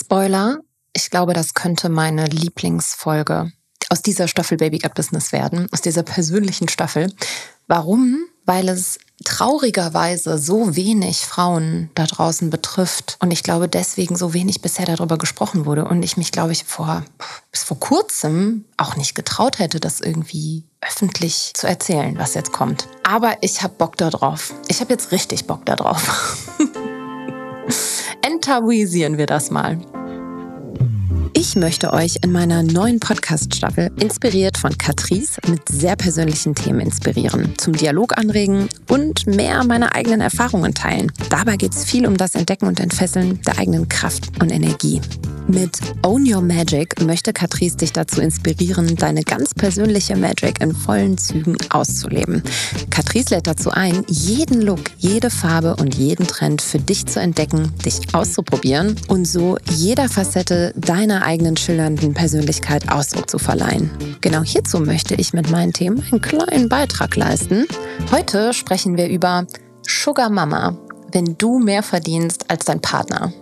Spoiler, ich glaube, das könnte meine Lieblingsfolge aus dieser Staffel Baby Got Business werden, aus dieser persönlichen Staffel. Warum? Weil es traurigerweise so wenig Frauen da draußen betrifft und ich glaube deswegen so wenig bisher darüber gesprochen wurde und ich mich, glaube ich, bis vor kurzem auch nicht getraut hätte, das irgendwie öffentlich zu erzählen, was jetzt kommt. Aber ich habe Bock da drauf. Ich habe jetzt richtig Bock da drauf. Enttabuisieren wir das mal. Ich möchte euch in meiner neuen Podcast-Staffel, inspiriert von Catrice, mit sehr persönlichen Themen inspirieren, zum Dialog anregen und mehr meiner eigenen Erfahrungen teilen. Dabei geht es viel um das Entdecken und Entfesseln der eigenen Kraft und Energie. Mit Own Your Magic möchte Catrice dich dazu inspirieren, deine ganz persönliche Magic in vollen Zügen auszuleben. Catrice lädt dazu ein, jeden Look, jede Farbe und jeden Trend für dich zu entdecken, dich auszuprobieren und so jeder Facette deiner eigenen schillernden Persönlichkeit Ausdruck zu verleihen. Genau hierzu möchte ich mit meinen Themen einen kleinen Beitrag leisten. Heute sprechen wir über Sugar Mama, wenn du mehr verdienst als dein Partner.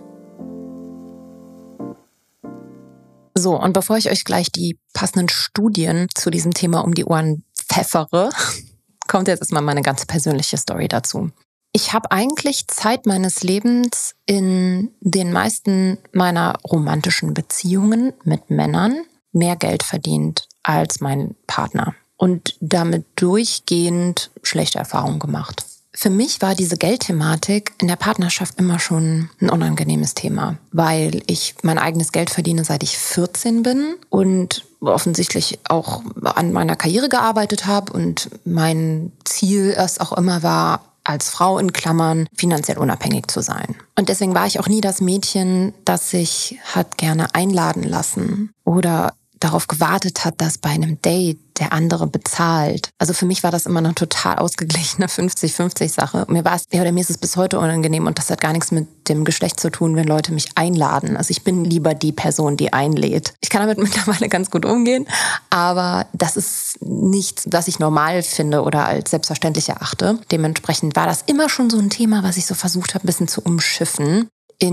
So, und bevor ich euch gleich die passenden Studien zu diesem Thema um die Ohren pfeffere, kommt jetzt erstmal meine ganz persönliche Story dazu. Ich habe eigentlich Zeit meines Lebens in den meisten meiner romantischen Beziehungen mit Männern mehr Geld verdient als mein Partner und damit durchgehend schlechte Erfahrungen gemacht. Für mich war diese Geldthematik in der Partnerschaft immer schon ein unangenehmes Thema, weil ich mein eigenes Geld verdiene, seit ich 14 bin und offensichtlich auch an meiner Karriere gearbeitet habe und mein Ziel erst auch immer war, als Frau in Klammern finanziell unabhängig zu sein. Und deswegen war ich auch nie das Mädchen, das sich hat gerne einladen lassen oder darauf gewartet hat, dass bei einem Date der andere bezahlt. Also für mich war das immer eine total ausgeglichene 50-50-Sache. Mir ist es bis heute unangenehm und das hat gar nichts mit dem Geschlecht zu tun, wenn Leute mich einladen. Also ich bin lieber die Person, die einlädt. Ich kann damit mittlerweile ganz gut umgehen, aber das ist nichts, was ich normal finde oder als selbstverständlich erachte. Dementsprechend war das immer schon so ein Thema, was ich so versucht habe, ein bisschen zu umschiffen.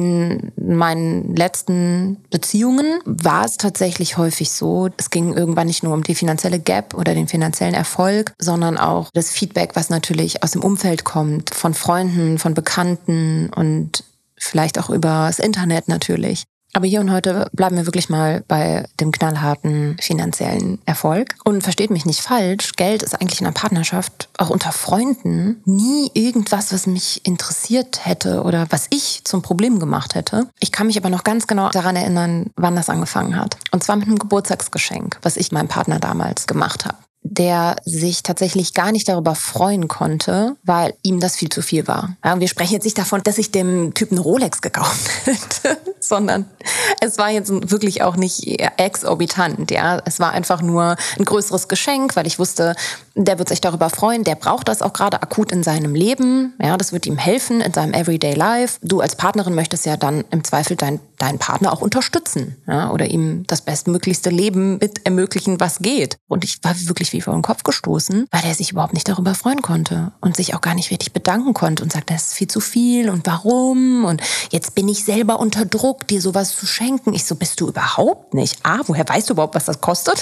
In meinen letzten Beziehungen war es tatsächlich häufig so, es ging irgendwann nicht nur um die finanzielle Gap oder den finanziellen Erfolg, sondern auch das Feedback, was natürlich aus dem Umfeld kommt, von Freunden, von Bekannten und vielleicht auch über das Internet natürlich. Aber hier und heute bleiben wir wirklich mal bei dem knallharten finanziellen Erfolg. Und versteht mich nicht falsch, Geld ist eigentlich in einer Partnerschaft, auch unter Freunden, nie irgendwas, was mich interessiert hätte oder was ich zum Problem gemacht hätte. Ich kann mich aber noch ganz genau daran erinnern, wann das angefangen hat. Und zwar mit einem Geburtstagsgeschenk, was ich meinem Partner damals gemacht habe, der sich tatsächlich gar nicht darüber freuen konnte, weil ihm das viel zu viel war. Ja, und wir sprechen jetzt nicht davon, dass ich dem Typen eine Rolex gekauft hätte, sondern es war jetzt wirklich auch nicht exorbitant. Ja, es war einfach nur ein größeres Geschenk, weil ich wusste, der wird sich darüber freuen, der braucht das auch gerade akut in seinem Leben. Ja, das wird ihm helfen in seinem Everyday Life. Du als Partnerin möchtest ja dann im Zweifel deinen Partner auch unterstützen, ja, oder ihm das bestmöglichste Leben mit ermöglichen, was geht. Und ich war wirklich wie vor den Kopf gestoßen, weil er sich überhaupt nicht darüber freuen konnte und sich auch gar nicht richtig bedanken konnte und sagte, das ist viel zu viel und warum und jetzt bin ich selber unter Druck, dir sowas zu schenken. Ich so, bist du überhaupt nicht? A, woher weißt du überhaupt, was das kostet?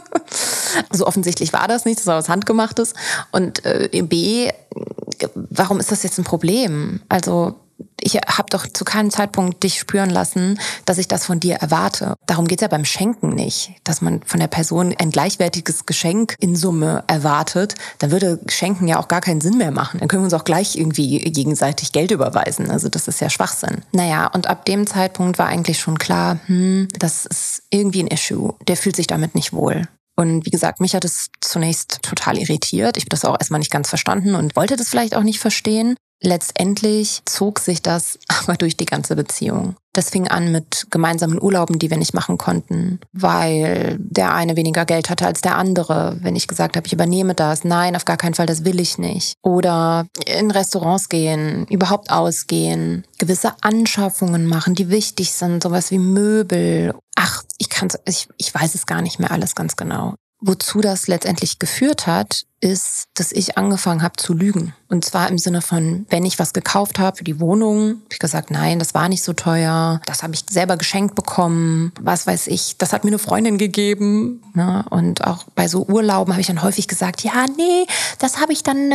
Also offensichtlich war das nicht, das war was Handgemachtes. Und B, warum ist das jetzt ein Problem? Also ich habe doch zu keinem Zeitpunkt dich spüren lassen, dass ich das von dir erwarte. Darum geht's ja beim Schenken nicht, dass man von der Person ein gleichwertiges Geschenk in Summe erwartet. Dann würde Schenken ja auch gar keinen Sinn mehr machen. Dann können wir uns auch gleich irgendwie gegenseitig Geld überweisen. Also das ist ja Schwachsinn. Naja, und ab dem Zeitpunkt war eigentlich schon klar, das ist irgendwie ein Issue. Der fühlt sich damit nicht wohl. Und wie gesagt, mich hat es zunächst total irritiert. Ich habe das auch erstmal nicht ganz verstanden und wollte das vielleicht auch nicht verstehen. Letztendlich zog sich das aber durch die ganze Beziehung. Das fing an mit gemeinsamen Urlauben, die wir nicht machen konnten, weil der eine weniger Geld hatte als der andere. Wenn ich gesagt habe, ich übernehme das, nein, auf gar keinen Fall, das will ich nicht. Oder in Restaurants gehen, überhaupt ausgehen, gewisse Anschaffungen machen, die wichtig sind, sowas wie Möbel. Ich weiß es gar nicht mehr alles ganz genau. Wozu das letztendlich geführt hat, ist, dass ich angefangen habe zu lügen. Und zwar im Sinne von, wenn ich was gekauft habe für die Wohnung, habe ich gesagt, nein, das war nicht so teuer, das habe ich selber geschenkt bekommen, was weiß ich, das hat mir eine Freundin gegeben. Ne? Und auch bei so Urlauben habe ich dann häufig gesagt, ja, nee, das habe ich dann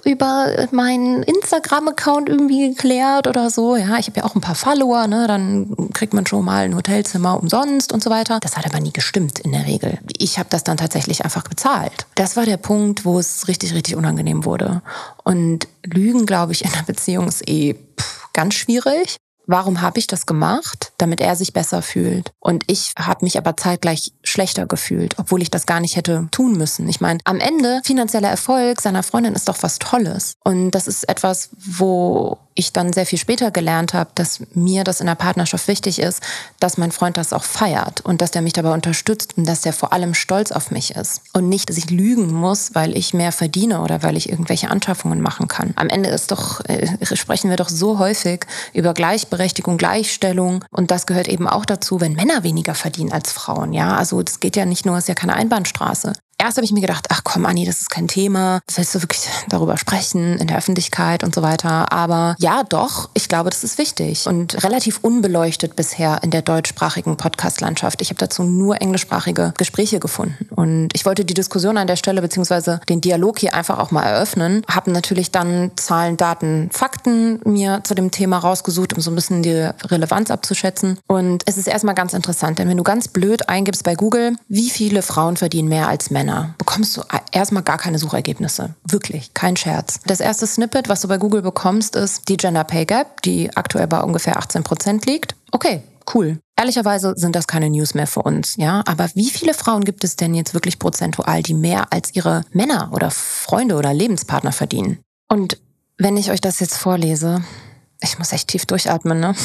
über meinen Instagram-Account irgendwie geklärt oder so. Ja, ich habe ja auch ein paar Follower, ne? Dann kriegt man schon mal ein Hotelzimmer umsonst und so weiter. Das hat aber nie gestimmt in der Regel. Ich habe das dann tatsächlich einfach bezahlt. Das war der Punkt, wo es richtig, richtig unangenehm wurde. Und Lügen, glaube ich, in einer Beziehung ist ganz schwierig. Warum habe ich das gemacht? Damit er sich besser fühlt. Und ich habe mich aber zeitgleich schlechter gefühlt, obwohl ich das gar nicht hätte tun müssen. Ich meine, am Ende, finanzieller Erfolg seiner Freundin ist doch was Tolles. Und das ist etwas, wo ich dann sehr viel später gelernt habe, dass mir das in der Partnerschaft wichtig ist, dass mein Freund das auch feiert und dass der mich dabei unterstützt und dass der vor allem stolz auf mich ist. Und nicht, dass ich lügen muss, weil ich mehr verdiene oder weil ich irgendwelche Anschaffungen machen kann. Am Ende ist doch, sprechen wir doch so häufig über Gleichberechtigung, Gleichstellung. Und das gehört eben auch dazu, wenn Männer weniger verdienen als Frauen. Ja, also das geht ja nicht nur, ist ja keine Einbahnstraße. Erst habe ich mir gedacht, ach komm Anni, das ist kein Thema. Willst du wirklich darüber sprechen in der Öffentlichkeit und so weiter? Aber ja, doch, ich glaube, das ist wichtig und relativ unbeleuchtet bisher in der deutschsprachigen Podcast-Landschaft. Ich habe dazu nur englischsprachige Gespräche gefunden. Und ich wollte die Diskussion an der Stelle beziehungsweise den Dialog hier einfach auch mal eröffnen. Habe natürlich dann Zahlen, Daten, Fakten mir zu dem Thema rausgesucht, um so ein bisschen die Relevanz abzuschätzen. Und es ist erstmal ganz interessant, denn wenn du ganz blöd eingibst bei Google, wie viele Frauen verdienen mehr als Männer, bekommst du erstmal gar keine Suchergebnisse. Wirklich, kein Scherz. Das erste Snippet, was du bei Google bekommst, ist die Gender Pay Gap, die aktuell bei ungefähr 18% liegt. Okay, cool. Ehrlicherweise sind das keine News mehr für uns, ja. Aber wie viele Frauen gibt es denn jetzt wirklich prozentual, die mehr als ihre Männer oder Freunde oder Lebenspartner verdienen? Und wenn ich euch das jetzt vorlese, ich muss echt tief durchatmen, ne?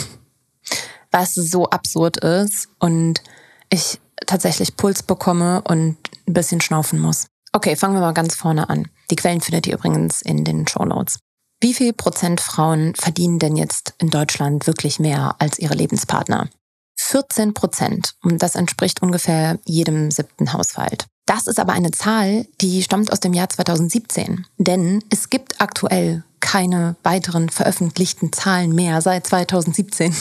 Weil es so absurd ist und ich tatsächlich Puls bekomme und ein bisschen schnaufen muss. Okay, fangen wir mal ganz vorne an. Die Quellen findet ihr übrigens in den Shownotes. Wie viel Prozent Frauen verdienen denn jetzt in Deutschland wirklich mehr als ihre Lebenspartner? 14%. Und das entspricht ungefähr jedem 7. Haushalt. Das ist aber eine Zahl, die stammt aus dem Jahr 2017. Denn es gibt aktuell keine weiteren veröffentlichten Zahlen mehr seit 2017,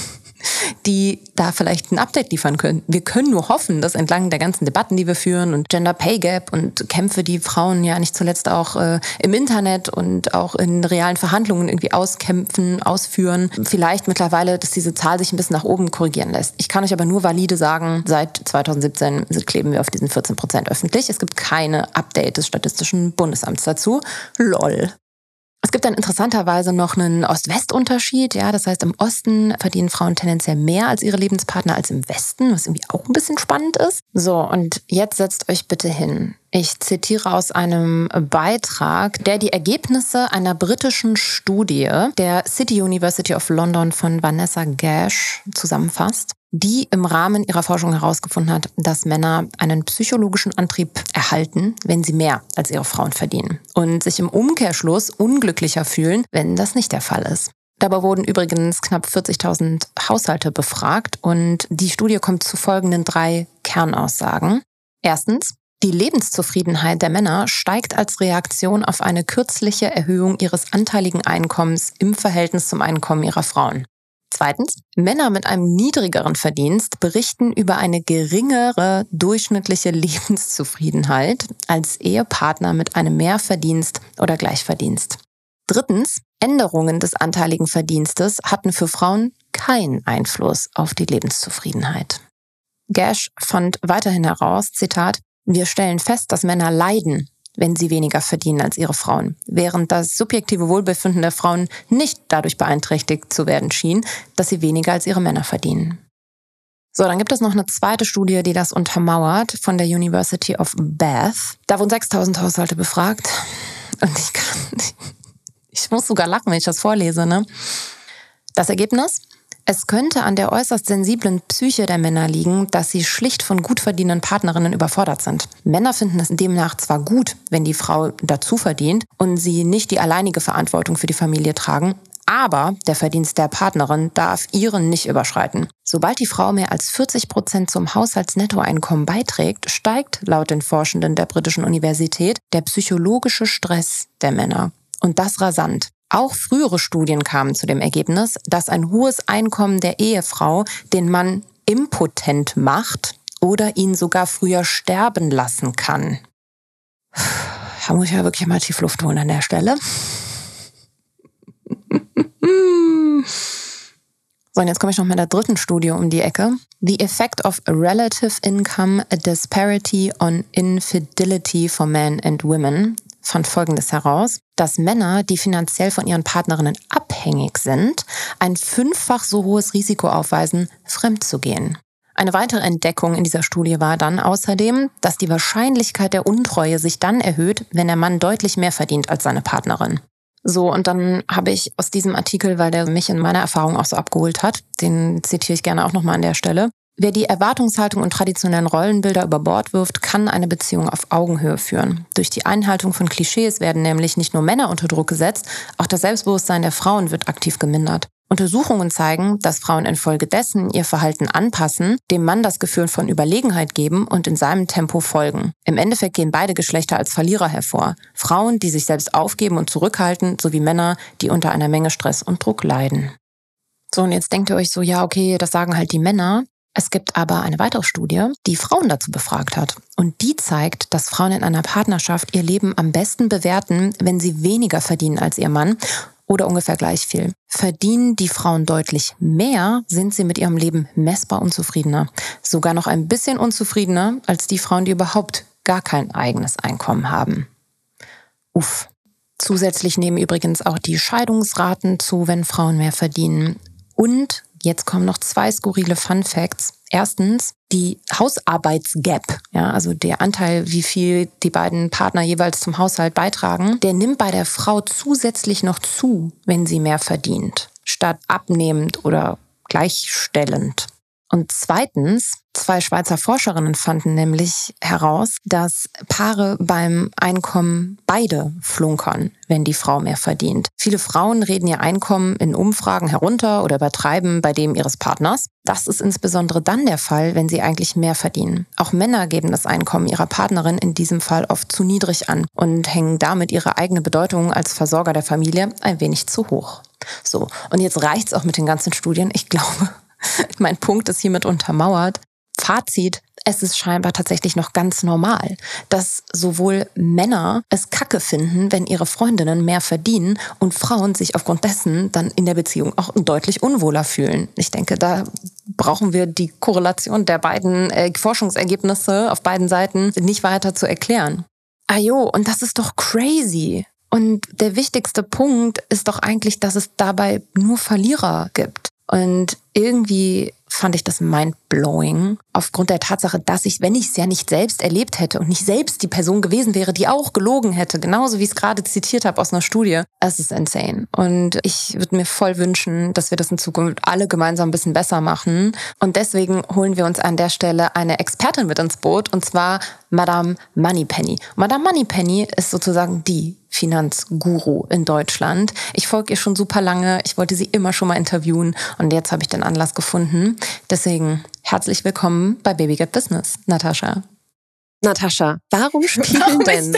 die da vielleicht ein Update liefern können. Wir können nur hoffen, dass entlang der ganzen Debatten, die wir führen und Gender Pay Gap und Kämpfe, die Frauen ja nicht zuletzt auch im Internet und auch in realen Verhandlungen irgendwie auskämpfen, ausführen, vielleicht mittlerweile, dass diese Zahl sich ein bisschen nach oben korrigieren lässt. Ich kann euch aber nur valide sagen, seit 2017 kleben wir auf diesen 14% öffentlich. Es gibt keine Update des Statistischen Bundesamts dazu. Lol. Es gibt dann interessanterweise noch einen Ost-West-Unterschied. Ja, das heißt, im Osten verdienen Frauen tendenziell mehr als ihre Lebenspartner als im Westen, was irgendwie auch ein bisschen spannend ist. So, und jetzt setzt euch bitte hin. Ich zitiere aus einem Beitrag, der die Ergebnisse einer britischen Studie der City University of London von Vanessa Gash zusammenfasst, die im Rahmen ihrer Forschung herausgefunden hat, dass Männer einen psychologischen Antrieb erhalten, wenn sie mehr als ihre Frauen verdienen und sich im Umkehrschluss unglücklicher fühlen, wenn das nicht der Fall ist. Dabei wurden übrigens knapp 40.000 Haushalte befragt und die Studie kommt zu folgenden 3 Kernaussagen. Erstens: Die Lebenszufriedenheit der Männer steigt als Reaktion auf eine kürzliche Erhöhung ihres anteiligen Einkommens im Verhältnis zum Einkommen ihrer Frauen. Zweitens: Männer mit einem niedrigeren Verdienst berichten über eine geringere durchschnittliche Lebenszufriedenheit als Ehepartner mit einem Mehrverdienst oder Gleichverdienst. Drittens: Änderungen des anteiligen Verdienstes hatten für Frauen keinen Einfluss auf die Lebenszufriedenheit. Gash fand weiterhin heraus, Zitat: Wir stellen fest, dass Männer leiden, wenn sie weniger verdienen als ihre Frauen, während das subjektive Wohlbefinden der Frauen nicht dadurch beeinträchtigt zu werden schien, dass sie weniger als ihre Männer verdienen. So, dann gibt es noch eine zweite Studie, die das untermauert, von der University of Bath. Da wurden 6.000 Haushalte befragt. Und ich muss sogar lachen, wenn ich das vorlese, ne? Das Ergebnis? Es könnte an der äußerst sensiblen Psyche der Männer liegen, dass sie schlicht von gut verdienenden Partnerinnen überfordert sind. Männer finden es demnach zwar gut, wenn die Frau dazu verdient und sie nicht die alleinige Verantwortung für die Familie tragen, Aber der Verdienst der Partnerin darf ihren nicht überschreiten. Sobald die Frau mehr als 40% zum Haushaltsnettoeinkommen beiträgt, steigt laut den Forschenden der britischen Universität der psychologische Stress der Männer. Und das rasant. Auch frühere Studien kamen zu dem Ergebnis, dass ein hohes Einkommen der Ehefrau den Mann impotent macht oder ihn sogar früher sterben lassen kann. Da muss ich ja wirklich mal tief Luft holen an der Stelle. So, und jetzt komme ich noch mit der dritten Studie um die Ecke. The Effect of Relative Income Disparity on Infidelity for Men and Women fand Folgendes heraus, dass Männer, die finanziell von ihren Partnerinnen abhängig sind, ein 5-fach so hohes Risiko aufweisen, fremd zu gehen. Eine weitere Entdeckung in dieser Studie war dann außerdem, dass die Wahrscheinlichkeit der Untreue sich dann erhöht, wenn der Mann deutlich mehr verdient als seine Partnerin. So, und dann habe ich aus diesem Artikel, weil der mich in meiner Erfahrung auch so abgeholt hat, den zitiere ich gerne auch nochmal an der Stelle. Wer die Erwartungshaltung und traditionellen Rollenbilder über Bord wirft, kann eine Beziehung auf Augenhöhe führen. Durch die Einhaltung von Klischees werden nämlich nicht nur Männer unter Druck gesetzt, auch das Selbstbewusstsein der Frauen wird aktiv gemindert. Untersuchungen zeigen, dass Frauen infolgedessen ihr Verhalten anpassen, dem Mann das Gefühl von Überlegenheit geben und in seinem Tempo folgen. Im Endeffekt gehen beide Geschlechter als Verlierer hervor. Frauen, die sich selbst aufgeben und zurückhalten, sowie Männer, die unter einer Menge Stress und Druck leiden. So, und jetzt denkt ihr euch so, ja, okay, das sagen halt die Männer. Es gibt aber eine weitere Studie, die Frauen dazu befragt hat. Und die zeigt, dass Frauen in einer Partnerschaft ihr Leben am besten bewerten, wenn sie weniger verdienen als ihr Mann oder ungefähr gleich viel. Verdienen die Frauen deutlich mehr, sind sie mit ihrem Leben messbar unzufriedener. Sogar noch ein bisschen unzufriedener als die Frauen, die überhaupt gar kein eigenes Einkommen haben. Uff. Zusätzlich nehmen übrigens auch die Scheidungsraten zu, wenn Frauen mehr verdienen. Und jetzt kommen noch 2 skurrile Fun Facts. Erstens, die Hausarbeitsgap, ja, also der Anteil, wie viel die beiden Partner jeweils zum Haushalt beitragen, der nimmt bei der Frau zusätzlich noch zu, wenn sie mehr verdient, statt abnehmend oder gleichstellend. Und zweitens, 2 Schweizer Forscherinnen fanden nämlich heraus, dass Paare beim Einkommen beide flunkern, wenn die Frau mehr verdient. Viele Frauen reden ihr Einkommen in Umfragen herunter oder übertreiben bei dem ihres Partners. Das ist insbesondere dann der Fall, wenn sie eigentlich mehr verdienen. Auch Männer geben das Einkommen ihrer Partnerin in diesem Fall oft zu niedrig an und hängen damit ihre eigene Bedeutung als Versorger der Familie ein wenig zu hoch. So, und jetzt reicht's auch mit den ganzen Studien. Ich glaube, mein Punkt ist hiermit untermauert. Fazit, es ist scheinbar tatsächlich noch ganz normal, dass sowohl Männer es kacke finden, wenn ihre Freundinnen mehr verdienen und Frauen sich aufgrund dessen dann in der Beziehung auch deutlich unwohler fühlen. Ich denke, da brauchen wir die Korrelation der beiden Forschungsergebnisse auf beiden Seiten nicht weiter zu erklären. Ah jo, und das ist doch crazy. Und der wichtigste Punkt ist doch eigentlich, dass es dabei nur Verlierer gibt. Und irgendwie fand ich das mindblowing, aufgrund der Tatsache, dass ich, wenn ich es ja nicht selbst erlebt hätte und nicht selbst die Person gewesen wäre, die auch gelogen hätte, genauso wie ich es gerade zitiert habe aus einer Studie, es ist insane. Und ich würde mir voll wünschen, dass wir das in Zukunft alle gemeinsam ein bisschen besser machen. Und deswegen holen wir uns an der Stelle eine Expertin mit ins Boot, und zwar Madame Moneypenny. Madame Moneypenny ist sozusagen die Finanzguru in Deutschland. Ich folge ihr schon super lange. Ich wollte sie immer schon mal interviewen und jetzt habe ich den Anlass gefunden. Deswegen herzlich willkommen bei Baby Get Business, Natascha. Natascha, warum ist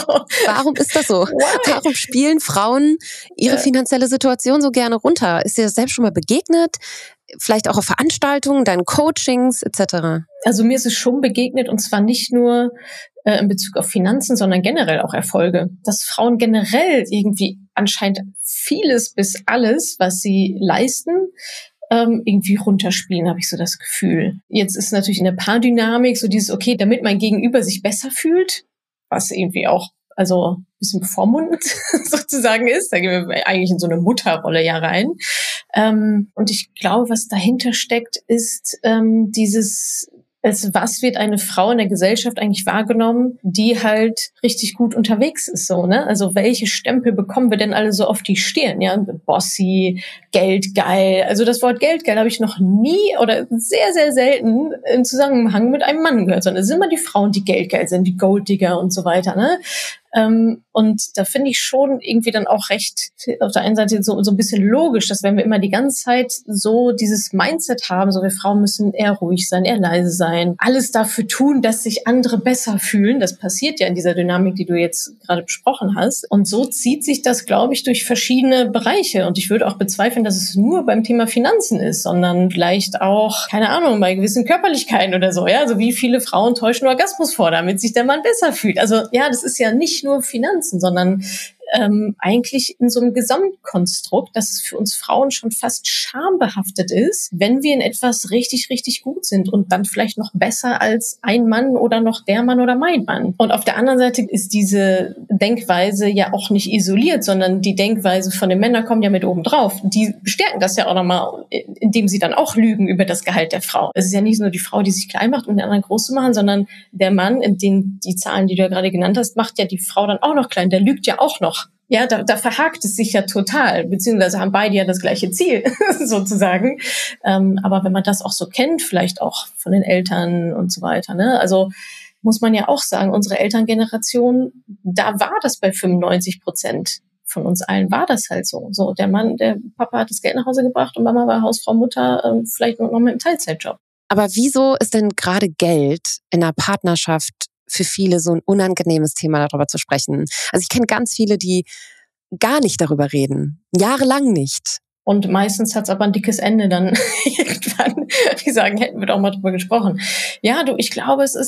das so? Warum spielen Frauen ihre finanzielle Situation so gerne runter? Ist dir das selbst schon mal begegnet? Vielleicht auch auf Veranstaltungen, deinen Coachings etc.? Also mir ist es schon begegnet, und zwar nicht nur in Bezug auf Finanzen, sondern generell auch Erfolge. Dass Frauen generell irgendwie anscheinend vieles bis alles, was sie leisten, irgendwie runterspielen, habe ich so das Gefühl. Jetzt ist natürlich in der Paardynamik so dieses, okay, damit mein Gegenüber sich besser fühlt, was irgendwie auch also ein bisschen bevormundend sozusagen ist. Da gehen wir eigentlich in so eine Mutterrolle ja rein. Und ich glaube, was dahinter steckt, ist dieses, als was wird eine Frau in der Gesellschaft eigentlich wahrgenommen, die halt richtig gut unterwegs ist, so, ne? Also welche Stempel bekommen wir denn alle so auf die Stirn, ja? Bossy, geldgeil. Also das Wort geldgeil habe ich noch nie oder sehr, sehr selten im Zusammenhang mit einem Mann gehört, sondern es sind immer die Frauen, die geldgeil sind, die Golddigger und so weiter, ne? Und da finde ich schon irgendwie dann auch recht, auf der einen Seite so ein bisschen logisch, dass wenn wir immer die ganze Zeit so dieses Mindset haben, so wir Frauen müssen eher ruhig sein, eher leise sein, alles dafür tun, dass sich andere besser fühlen. Das passiert ja in dieser Dynamik, die du jetzt gerade besprochen hast. Und so zieht sich das, glaube ich, durch verschiedene Bereiche. Und ich würde auch bezweifeln, dass es nur beim Thema Finanzen ist, sondern vielleicht auch, keine Ahnung, bei gewissen Körperlichkeiten oder so. Ja, also wie viele Frauen täuschen Orgasmus vor, damit sich der Mann besser fühlt. Also ja, das ist ja nicht nur Finanzen, sondern eigentlich in so einem Gesamtkonstrukt, dass es für uns Frauen schon fast schambehaftet ist, wenn wir in etwas richtig, richtig gut sind und dann vielleicht noch besser als ein Mann oder noch der Mann oder mein Mann. Und auf der anderen Seite ist diese Denkweise ja auch nicht isoliert, sondern die Denkweise von den Männern kommt ja mit oben drauf. Die bestärken das ja auch nochmal, indem sie dann auch lügen über das Gehalt der Frau. Es ist ja nicht nur die Frau, die sich klein macht, um den anderen groß zu machen, sondern der Mann, in denen die Zahlen, die du ja gerade genannt hast, macht ja die Frau dann auch noch klein. Der lügt ja auch noch. Ja, da verhakt es sich ja total, beziehungsweise haben beide ja das gleiche Ziel, sozusagen. Aber wenn man das auch so kennt, vielleicht auch von den Eltern und so weiter, ne? Also muss man ja auch sagen, unsere Elterngeneration, da war das bei 95% von uns allen, war das halt so. So, der Mann, der Papa hat das Geld nach Hause gebracht und Mama war Hausfrau, Mutter, vielleicht noch mit einem Teilzeitjob. Aber wieso ist denn gerade Geld in einer Partnerschaft für viele so ein unangenehmes Thema, darüber zu sprechen? Also ich kenne ganz viele, die gar nicht darüber reden. Jahrelang nicht. Und meistens hat's aber ein dickes Ende dann irgendwann. Die sagen, hätten wir doch mal drüber gesprochen. Ja, ich glaube, es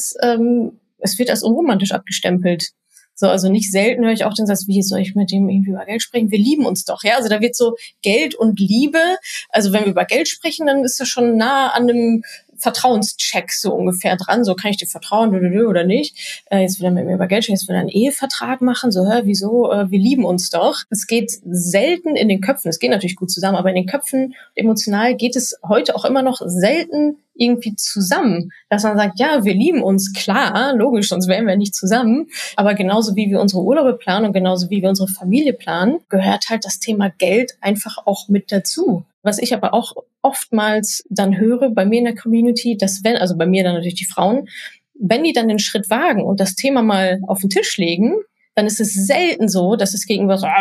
wird als unromantisch abgestempelt. So, also nicht selten höre ich auch den Satz, wie soll ich mit dem irgendwie über Geld sprechen? Wir lieben uns doch, ja? Also da wird so Geld und Liebe, also wenn wir über Geld sprechen, dann ist das schon nah an einem Vertrauenscheck so ungefähr dran. So, kann ich dir vertrauen oder nicht? Jetzt will er mit mir über Geld sprechen, jetzt will er einen Ehevertrag machen. So, wieso? Wir lieben uns doch. Es geht selten in den Köpfen, es geht natürlich gut zusammen, aber in den Köpfen emotional geht es heute auch immer noch selten irgendwie zusammen, dass man sagt, ja, wir lieben uns, klar, logisch, sonst wären wir nicht zusammen, aber genauso wie wir unsere Urlaube planen und genauso wie wir unsere Familie planen, gehört halt das Thema Geld einfach auch mit dazu. Was ich aber auch oftmals dann höre bei mir in der Community, dass wenn, also bei mir dann natürlich die Frauen, wenn die dann den Schritt wagen und das Thema mal auf den Tisch legen, dann ist es selten so, dass es gegenüber so,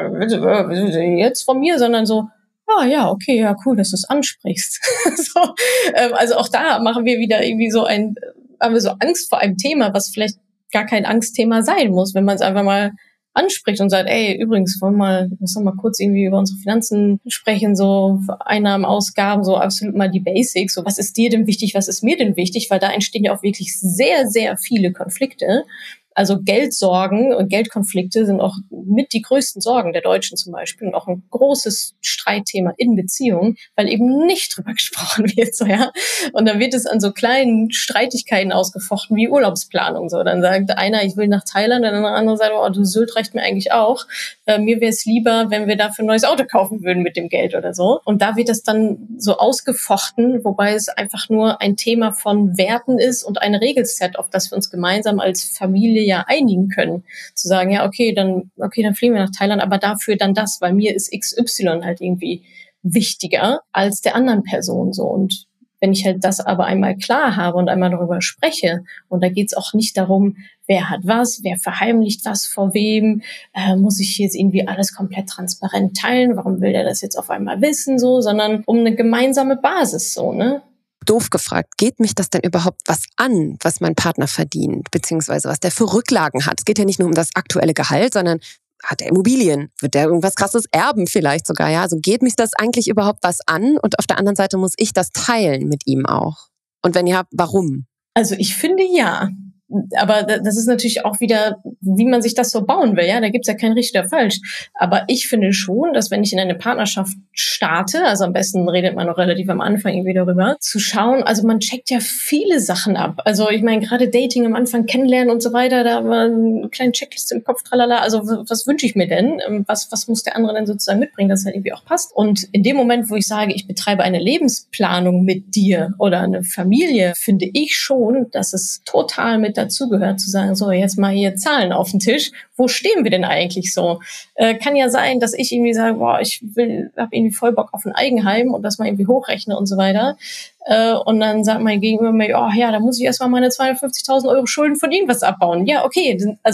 jetzt von mir, sondern so, ja, okay, ja, cool, dass du es ansprichst. So, also auch da machen wir wieder irgendwie haben wir so Angst vor einem Thema, was vielleicht gar kein Angstthema sein muss, wenn man es einfach mal anspricht und sagt, ey, übrigens, lass uns mal kurz irgendwie über unsere Finanzen sprechen, so Einnahmen, Ausgaben, so absolut mal die Basics, so was ist dir denn wichtig, was ist mir denn wichtig, weil da entstehen ja auch wirklich sehr, sehr viele Konflikte. Also Geldsorgen und Geldkonflikte sind auch mit die größten Sorgen der Deutschen zum Beispiel und auch ein großes Streitthema in Beziehungen, weil eben nicht drüber gesprochen wird, so, ja. Und dann wird es an so kleinen Streitigkeiten ausgefochten wie Urlaubsplanung, so. Dann sagt einer, ich will nach Thailand, und dann der andere sagt, oh, du Sylt reicht mir eigentlich auch. Mir wäre es lieber, wenn wir dafür ein neues Auto kaufen würden mit dem Geld oder so. Und da wird es dann so ausgefochten, wobei es einfach nur ein Thema von Werten ist und ein Regelset, auf das wir uns gemeinsam als Familie ja einigen können. Zu sagen, ja, okay, dann fliegen wir nach Thailand, aber dafür dann das, weil mir ist XY halt irgendwie wichtiger als der anderen Person, so. Und wenn ich halt das aber einmal klar habe und einmal darüber spreche, und da geht's auch nicht darum, wer hat was, wer verheimlicht was vor wem, muss ich jetzt irgendwie alles komplett transparent teilen, warum will der das jetzt auf einmal wissen, so, sondern um eine gemeinsame Basis, so, ne? Doof gefragt, geht mich das denn überhaupt was an, was mein Partner verdient, beziehungsweise was der für Rücklagen hat? Es geht ja nicht nur um das aktuelle Gehalt, sondern hat er Immobilien? Wird der irgendwas Krasses erben vielleicht sogar? Ja, also geht mich das eigentlich überhaupt was an? Und auf der anderen Seite muss ich das teilen mit ihm auch. Und wenn ja, warum? Also ich finde ja. Aber das ist natürlich auch wieder, wie man sich das so bauen will, ja, da gibt's ja kein richtig oder falsch. Aber ich finde schon, dass wenn ich in eine Partnerschaft starte, also am besten redet man noch relativ am Anfang irgendwie darüber, zu schauen, also man checkt ja viele Sachen ab. Also ich meine, gerade Dating am Anfang, kennenlernen und so weiter, da war eine kleine Checkliste im Kopf, tralala, also was wünsche ich mir denn? Was muss der andere denn sozusagen mitbringen, dass es halt irgendwie auch passt? Und in dem Moment, wo ich sage, ich betreibe eine Lebensplanung mit dir oder eine Familie, finde ich schon, dass es total mit dazu gehört, zu sagen, so, jetzt mal hier Zahlen auf den Tisch. Wo stehen wir denn eigentlich so? Kann ja sein, dass ich irgendwie sage, boah, habe irgendwie voll Bock auf ein Eigenheim und das mal irgendwie hochrechne und so weiter. Und dann sagt mein Gegenüber mir, oh ja, da muss ich erstmal meine 250.000 Euro Schulden von irgendwas abbauen. Ja, okay, also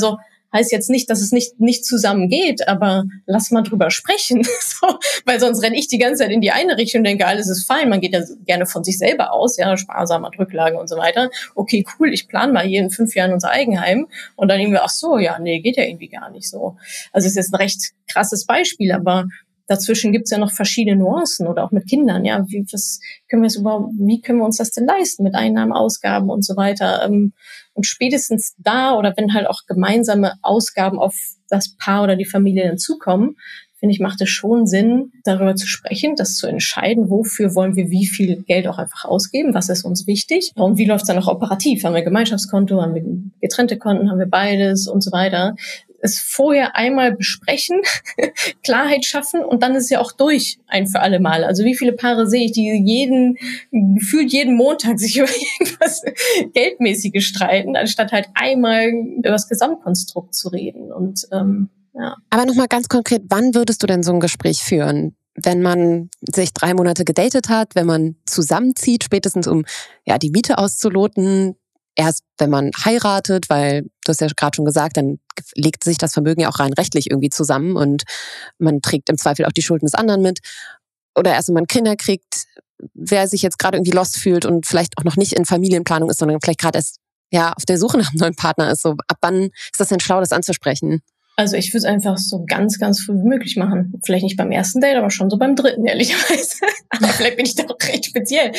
Heißt jetzt nicht, dass es nicht zusammen geht, aber lass mal drüber sprechen. So, weil sonst renne ich die ganze Zeit in die eine Richtung und denke, alles ist fein. Man geht ja gerne von sich selber aus, ja, sparsamer Rücklagen und so weiter. Okay, cool, ich plane mal hier in 5 Jahren unser Eigenheim. Und dann irgendwie, ach so, ja, nee, geht ja irgendwie gar nicht so. Also es ist jetzt ein recht krasses Beispiel, aber dazwischen gibt's ja noch verschiedene Nuancen oder auch mit Kindern. Ja, wie können wir uns das denn leisten mit Einnahmen, Ausgaben und so weiter? Und spätestens da oder wenn halt auch gemeinsame Ausgaben auf das Paar oder die Familie dann zukommen, finde ich, macht es schon Sinn, darüber zu sprechen, das zu entscheiden, wofür wollen wir wie viel Geld auch einfach ausgeben, was ist uns wichtig und wie läuft es dann auch operativ? Haben wir Gemeinschaftskonto, haben wir getrennte Konten, haben wir beides und so weiter. Es vorher einmal besprechen, Klarheit schaffen und dann ist es ja auch durch, ein für alle Mal. Also wie viele Paare sehe ich, die gefühlt jeden Montag sich über irgendwas Geldmäßiges streiten, anstatt halt einmal über das Gesamtkonstrukt zu reden. Und ja. Aber nochmal ganz konkret, wann würdest du denn so ein Gespräch führen? Wenn man sich 3 Monate gedatet hat, wenn man zusammenzieht, spätestens um die Miete auszuloten, erst wenn man heiratet, weil du hast ja gerade schon gesagt, dann legt sich das Vermögen ja auch rein rechtlich irgendwie zusammen und man trägt im Zweifel auch die Schulden des anderen mit. Oder erst wenn man Kinder kriegt, wer sich jetzt gerade irgendwie lost fühlt und vielleicht auch noch nicht in Familienplanung ist, sondern vielleicht gerade erst auf der Suche nach einem neuen Partner ist. So, ab wann ist das denn schlau, das anzusprechen? Also ich würde es einfach so ganz, ganz früh wie möglich machen. Vielleicht nicht beim ersten Date, aber schon so beim 3., ehrlicherweise. Aber vielleicht bin ich da auch recht speziell.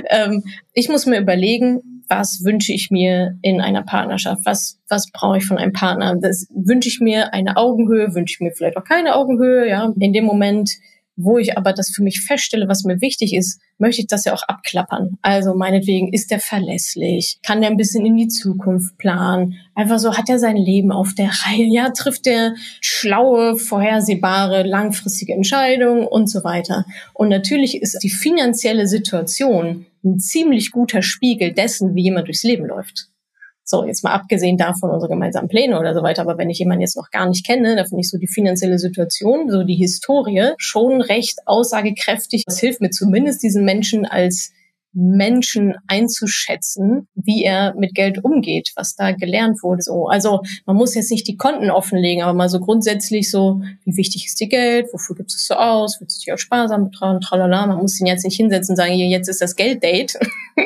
Ich muss mir überlegen, was wünsche ich mir in einer Partnerschaft? Was brauche ich von einem Partner? Das wünsche ich mir eine Augenhöhe, wünsche ich mir vielleicht auch keine Augenhöhe, ja. In dem Moment, wo ich aber das für mich feststelle, was mir wichtig ist, möchte ich das ja auch abklappern. Also meinetwegen, ist der verlässlich? Kann der ein bisschen in die Zukunft planen? Einfach so, hat er sein Leben auf der Reihe? Ja, trifft der schlaue, vorhersehbare, langfristige Entscheidungen und so weiter. Und natürlich ist die finanzielle Situation ein ziemlich guter Spiegel dessen, wie jemand durchs Leben läuft. So, jetzt mal abgesehen davon unsere gemeinsamen Pläne oder so weiter, aber wenn ich jemanden jetzt noch gar nicht kenne, da finde ich so die finanzielle Situation, so die Historie schon recht aussagekräftig. Das hilft mir zumindest, diesen Menschen als Menschen einzuschätzen, wie er mit Geld umgeht, was da gelernt wurde. So, also man muss jetzt nicht die Konten offenlegen, aber mal so grundsätzlich so, wie wichtig ist dir Geld, wofür gibst du es so aus, willst du dich auch sparsam betrauen, tralala. Man muss ihn jetzt nicht hinsetzen und sagen, hier, jetzt ist das Gelddate,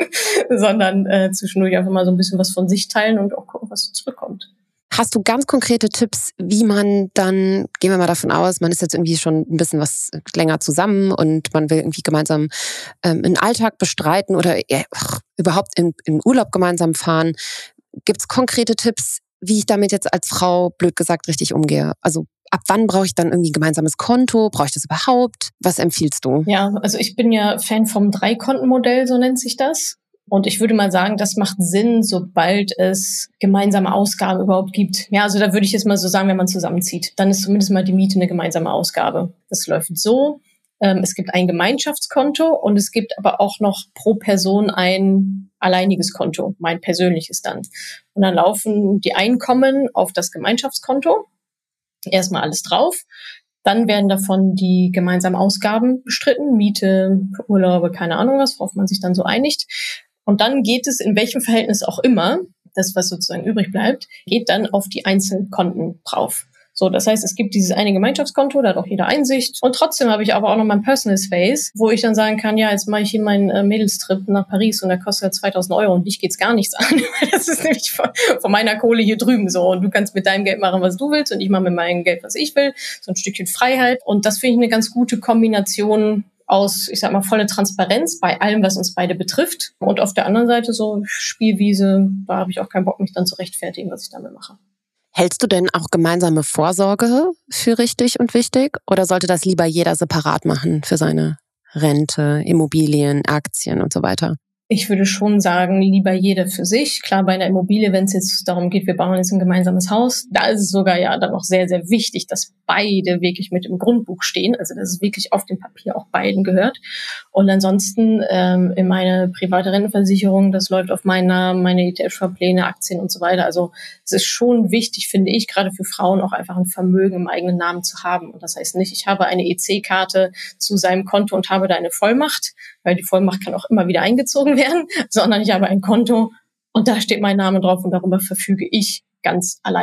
sondern zwischendurch einfach mal so ein bisschen was von sich teilen und auch gucken, was so zurückkommt. Hast du ganz konkrete Tipps, wie man dann, gehen wir mal davon aus, man ist jetzt irgendwie schon ein bisschen was länger zusammen und man will irgendwie gemeinsam einen Alltag bestreiten oder überhaupt in Urlaub gemeinsam fahren. Gibt es konkrete Tipps, wie ich damit jetzt als Frau, blöd gesagt, richtig umgehe? Also ab wann brauche ich dann irgendwie ein gemeinsames Konto? Brauche ich das überhaupt? Was empfiehlst du? Ja, also ich bin ja Fan vom 3-Konten-Modell, so nennt sich das. Und ich würde mal sagen, das macht Sinn, sobald es gemeinsame Ausgaben überhaupt gibt. Ja, also da würde ich jetzt mal so sagen, wenn man zusammenzieht, dann ist zumindest mal die Miete eine gemeinsame Ausgabe. Das läuft so. Es gibt ein Gemeinschaftskonto und es gibt aber auch noch pro Person ein alleiniges Konto, mein persönliches dann. Und dann laufen die Einkommen auf das Gemeinschaftskonto. Erstmal alles drauf. Dann werden davon die gemeinsamen Ausgaben bestritten, Miete, Urlaube, keine Ahnung was, worauf man sich dann so einigt. Und dann geht es, in welchem Verhältnis auch immer, das, was sozusagen übrig bleibt, geht dann auf die Einzelkonten drauf. So, das heißt, es gibt dieses eine Gemeinschaftskonto, da hat auch jeder Einsicht. Und trotzdem habe ich aber auch noch mein Personal Space, wo ich dann sagen kann, ja, jetzt mache ich hier meinen Mädelstrip nach Paris und der kostet halt 2.000 € und dich geht's gar nichts an. Das ist nämlich von meiner Kohle hier drüben so. Und du kannst mit deinem Geld machen, was du willst und ich mache mit meinem Geld, was ich will. So ein Stückchen Freiheit. Und das finde ich eine ganz gute Kombination aus, ich sag mal, volle Transparenz bei allem, was uns beide betrifft. Und auf der anderen Seite so Spielwiese, da habe ich auch keinen Bock, mich dann zu rechtfertigen, was ich damit mache. Hältst du denn auch gemeinsame Vorsorge für richtig und wichtig? Oder sollte das lieber jeder separat machen für seine Rente, Immobilien, Aktien und so weiter? Ich würde schon sagen, lieber jeder für sich. Klar, bei einer Immobilie, wenn es jetzt darum geht, wir bauen jetzt ein gemeinsames Haus, da ist es sogar ja dann noch sehr, sehr wichtig, dass beide wirklich mit im Grundbuch stehen. Also dass es wirklich auf dem Papier auch beiden gehört. Und ansonsten in meine private Rentenversicherung, das läuft auf meinen Namen, meine ETF-Sparpläne, Aktien und so weiter. Also es ist schon wichtig, finde ich, gerade für Frauen auch einfach ein Vermögen im eigenen Namen zu haben. Und das heißt nicht, ich habe eine EC-Karte zu seinem Konto und habe da eine Vollmacht, weil die Vollmacht kann auch immer wieder eingezogen werden, sondern ich habe ein Konto und da steht mein Name drauf und darüber verfüge ich ganz alleine.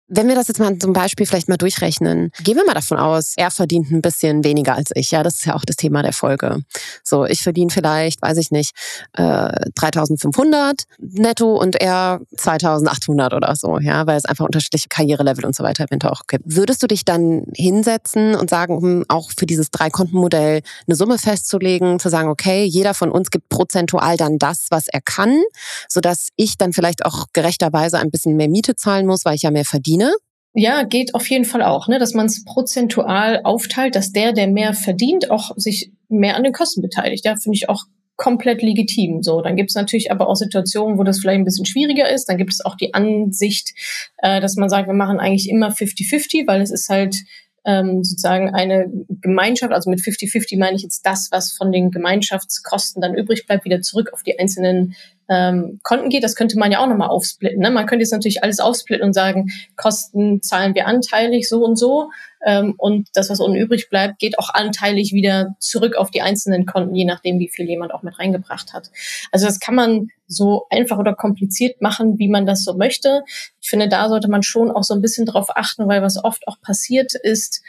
Wenn wir das jetzt mal zum Beispiel vielleicht mal durchrechnen, gehen wir mal davon aus, er verdient ein bisschen weniger als ich. Ja, das ist ja auch das Thema der Folge. So, ich verdiene vielleicht, weiß ich nicht, 3.500 netto und er 2.800 oder so, ja, weil es einfach unterschiedliche Karrierelevel und so weiter eventuell auch gibt. Würdest du dich dann hinsetzen und sagen, um auch für dieses 3-Konten-Modell eine Summe festzulegen, zu sagen, okay, jeder von uns gibt prozentual dann das, was er kann, sodass ich dann vielleicht auch gerechterweise ein bisschen mehr Miete zahlen muss, weil ich ja mehr verdiene? Ja, geht auf jeden Fall auch, ne, dass man es prozentual aufteilt, dass der mehr verdient, auch sich mehr an den Kosten beteiligt. Ja, finde ich auch komplett legitim. So, dann gibt es natürlich aber auch Situationen, wo das vielleicht ein bisschen schwieriger ist. Dann gibt es auch die Ansicht, dass man sagt, wir machen eigentlich immer 50-50, weil es ist halt sozusagen eine Gemeinschaft, also mit 50-50 meine ich jetzt das, was von den Gemeinschaftskosten dann übrig bleibt, wieder zurück auf die einzelnen Konten geht. Das könnte man ja auch nochmal aufsplitten. Ne? Man könnte jetzt natürlich alles aufsplitten und sagen, Kosten zahlen wir anteilig so und so. Und das, was unten übrig bleibt, geht auch anteilig wieder zurück auf die einzelnen Konten, je nachdem, wie viel jemand auch mit reingebracht hat. Also das kann man so einfach oder kompliziert machen, wie man das so möchte. Ich finde, da sollte man schon auch so ein bisschen drauf achten, weil was oft auch passiert ist,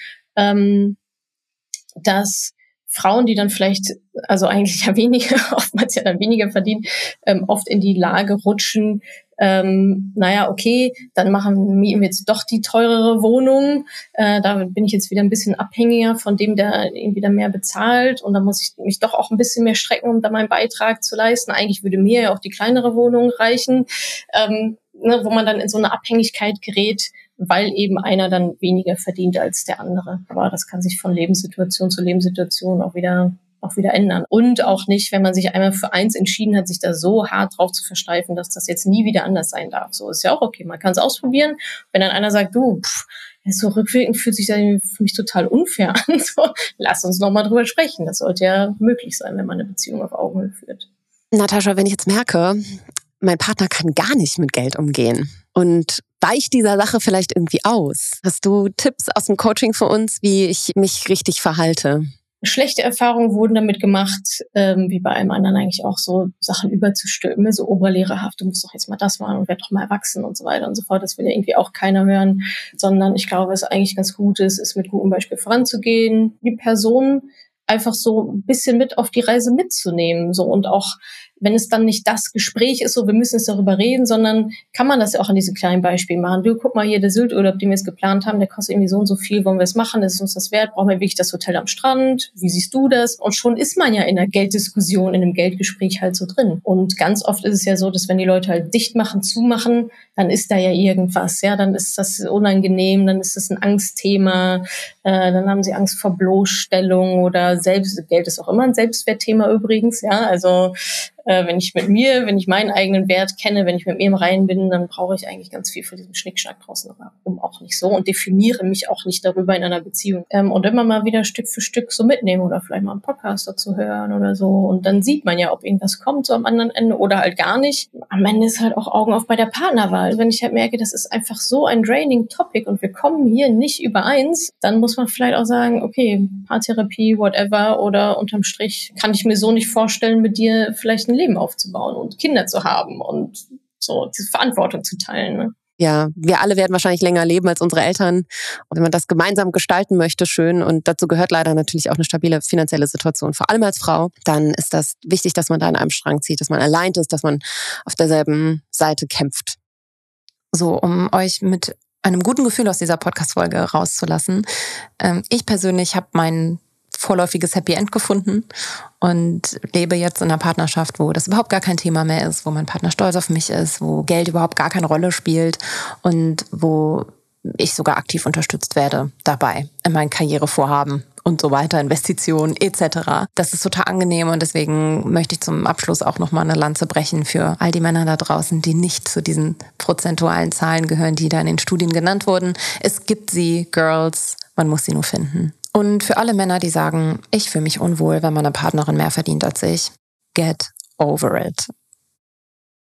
dass Frauen, die dann vielleicht, also eigentlich ja weniger, oftmals ja dann weniger verdienen, oft in die Lage rutschen, naja, okay, dann mieten wir jetzt doch die teurere Wohnung, da bin ich jetzt wieder ein bisschen abhängiger von dem, der irgendwie dann mehr bezahlt und dann muss ich mich doch auch ein bisschen mehr strecken, um da meinen Beitrag zu leisten. Eigentlich würde mir ja auch die kleinere Wohnung reichen, ne, wo man dann in so eine Abhängigkeit gerät, weil eben einer dann weniger verdient als der andere. Aber das kann sich von Lebenssituation zu Lebenssituation auch wieder ändern. Und auch nicht, wenn man sich einmal für eins entschieden hat, sich da so hart drauf zu versteifen, dass das jetzt nie wieder anders sein darf. So ist ja auch okay. Man kann es ausprobieren. Wenn dann einer sagt, du, so rückwirkend fühlt sich das für mich total unfair an. So, lass uns noch mal drüber sprechen. Das sollte ja möglich sein, wenn man eine Beziehung auf Augenhöhe führt. Natascha, wenn ich jetzt merke, mein Partner kann gar nicht mit Geld umgehen und weicht dieser Sache vielleicht irgendwie aus. Hast du Tipps aus dem Coaching für uns, wie ich mich richtig verhalte? Schlechte Erfahrungen wurden damit gemacht, wie bei allem anderen eigentlich auch, so Sachen überzustülpen, so oberlehrerhaft, du musst doch jetzt mal das machen und werd doch mal erwachsen und so weiter und so fort. Das will ja irgendwie auch keiner hören, sondern ich glaube, was eigentlich ganz gut ist mit gutem Beispiel voranzugehen, die Person einfach so ein bisschen mit auf die Reise mitzunehmen, so, und auch wenn es dann nicht das Gespräch ist, so wir müssen jetzt darüber reden, sondern kann man das ja auch an diesen kleinen Beispielen machen. Du, guck mal hier, der Sylturlaub, den wir jetzt geplant haben, der kostet irgendwie so und so viel, wollen wir es machen, ist uns das wert, brauchen wir wirklich das Hotel am Strand, wie siehst du das? Und schon ist man ja in einer Gelddiskussion, in einem Geldgespräch halt so drin. Und ganz oft ist es ja so, dass wenn die Leute halt dicht machen, zumachen, dann ist da ja irgendwas, ja, dann ist das unangenehm, dann ist das ein Angstthema, dann haben sie Angst vor Bloßstellung oder Geld ist auch immer ein Selbstwertthema übrigens, ja, also wenn ich meinen eigenen Wert kenne, wenn ich mit mir im Reinen bin, dann brauche ich eigentlich ganz viel von diesem Schnickschnack draußen herum auch nicht so und definiere mich auch nicht darüber in einer Beziehung. Und immer mal wieder Stück für Stück so mitnehmen oder vielleicht mal einen Podcast dazu hören oder so. Und dann sieht man ja, ob irgendwas kommt so am anderen Ende oder halt gar nicht. Am Ende ist halt auch Augen auf bei der Partnerwahl. Wenn ich halt merke, das ist einfach so ein draining Topic und wir kommen hier nicht übereins, dann muss man vielleicht auch sagen, okay, Paartherapie, whatever, oder unterm Strich kann ich mir so nicht vorstellen, mit dir vielleicht ein Leben aufzubauen und Kinder zu haben und so diese Verantwortung zu teilen. Ne? Ja, wir alle werden wahrscheinlich länger leben als unsere Eltern. Und wenn man das gemeinsam gestalten möchte, schön. Und dazu gehört leider natürlich auch eine stabile finanzielle Situation, vor allem als Frau. Dann ist das wichtig, dass man da an einem Strang zieht, dass man allein ist, dass man auf derselben Seite kämpft. So, um euch mit einem guten Gefühl aus dieser Podcast-Folge rauszulassen. Ich persönlich habe mein vorläufiges Happy End gefunden und lebe jetzt in einer Partnerschaft, wo das überhaupt gar kein Thema mehr ist, wo mein Partner stolz auf mich ist, wo Geld überhaupt gar keine Rolle spielt und wo ich sogar aktiv unterstützt werde dabei in meinen Karrierevorhaben und so weiter, Investitionen etc. Das ist total angenehm und deswegen möchte ich zum Abschluss auch nochmal eine Lanze brechen für all die Männer da draußen, die nicht zu diesen prozentualen Zahlen gehören, die da in den Studien genannt wurden. Es gibt sie, Girls, man muss sie nur finden. Und für alle Männer, die sagen, ich fühle mich unwohl, wenn meine Partnerin mehr verdient als ich, get over it.